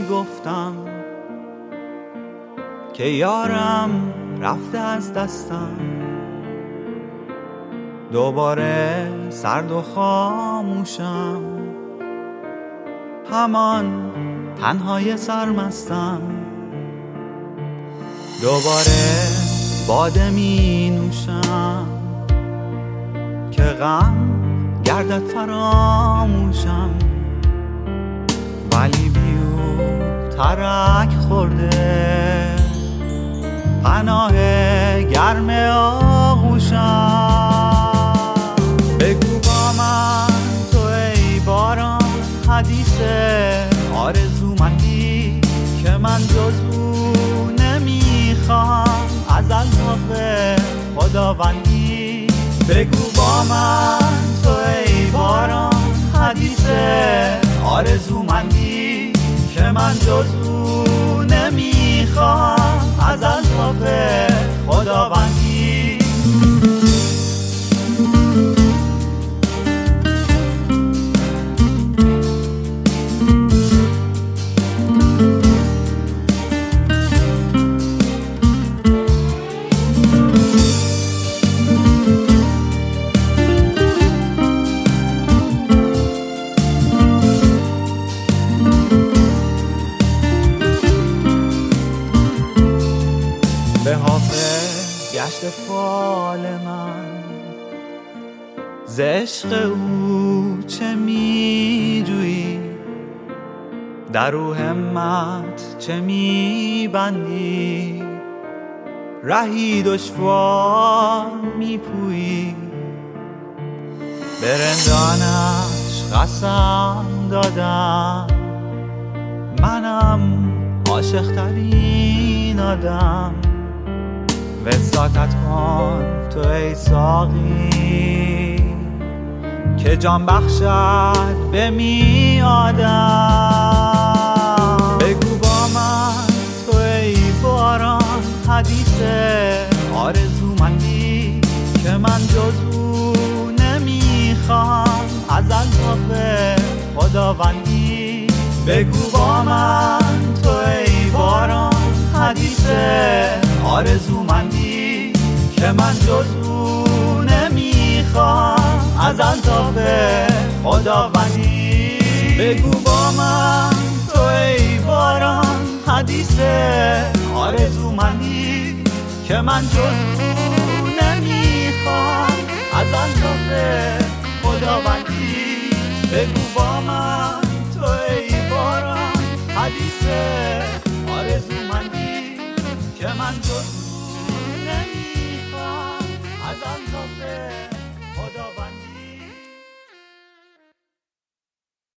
گفتم که یارم رفته از دستم، دوباره سرد و خاموشم، همان تنهای سرمستم، دوباره باده می نوشم که غم گردد فراموشم، ولی بیو ترک خورده پناه گرم آغوشم. بگو با من تو ای باران حدیث آرزومندی که من جز او نمیخوام از الطاف خداوندی. بگو با من تو ای باران حدیث آرزومندی که من جز او نمیخوام از الطاف خداوندی. به حافظ گشت فال من، ز عشق او چه می جویی، در او همت چه می بندی، رهی دشوار می پویی، به رندانش قسم دادم منم عاشق ترین آدم. وساطت کن تو ای ساقی که جان بخشد به میادم. بگو با من تو ای باران حدیث آرزومندی که من جز او نمیخوام از الطاف خداوندی. بگو با من تو ای باران حدیث آرزومندی که من جز او نمیخوام از الطاف خداوندی. بگو با من تو ای باران حدیث آرزومندی که من جز او نمیخوام از الطاف خداوندی. بگو با من تو ای باران حدیث آرزومندی که من جز